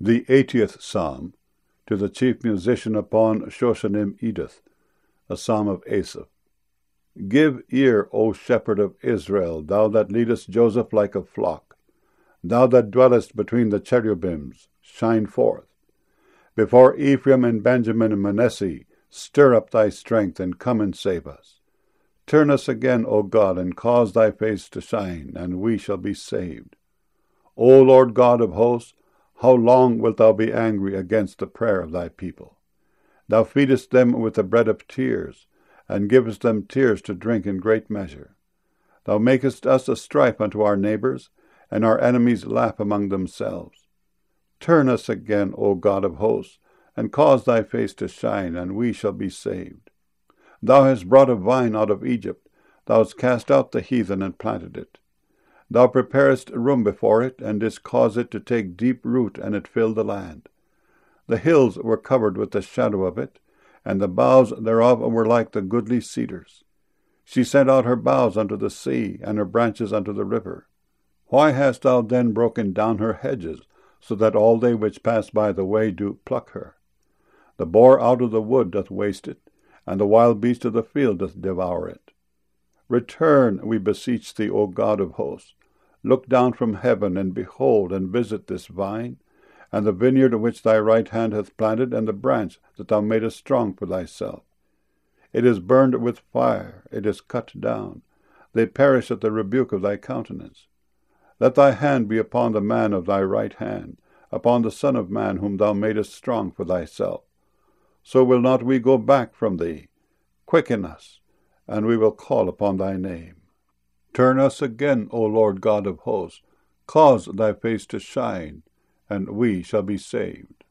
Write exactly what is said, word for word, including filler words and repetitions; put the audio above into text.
The eightieth Psalm, to the chief musician upon Shoshanim Edith, a psalm of Asaph. Give ear, O shepherd of Israel, thou that leadest Joseph like a flock. Thou that dwellest between the cherubims, shine forth. Before Ephraim and Benjamin and Manasseh, stir up thy strength, and come and save us. Turn us again, O God, and cause thy face to shine, and we shall be saved. O Lord God of hosts, how long wilt thou be angry against the prayer of thy people? Thou feedest them with the bread of tears, and givest them tears to drink in great measure. Thou makest us a strife unto our neighbors, and our enemies laugh among themselves. Turn us again, O God of hosts, and cause thy face to shine, and we shall be saved. Thou hast brought a vine out of Egypt, thou hast cast out the heathen and planted it. Thou preparest room before it, and didst cause it to take deep root, and it filled the land. The hills were covered with the shadow of it, and the boughs thereof were like the goodly cedars. She sent out her boughs unto the sea, and her branches unto the river. Why hast thou then broken down her hedges, so that all they which pass by the way do pluck her? The boar out of the wood doth waste it, and the wild beast of the field doth devour it. Return, we beseech thee, O God of hosts. Look down from heaven, and behold, and visit this vine, and the vineyard which thy right hand hath planted, and the branch that thou madest strong for thyself. It is burned with fire, it is cut down. They perish at the rebuke of thy countenance. Let thy hand be upon the man of thy right hand, upon the Son of Man whom thou madest strong for thyself. So will not we go back from thee. Quicken us, and we will call upon thy name. Turn us again, O Lord God of hosts. Cause thy face to shine, and we shall be saved.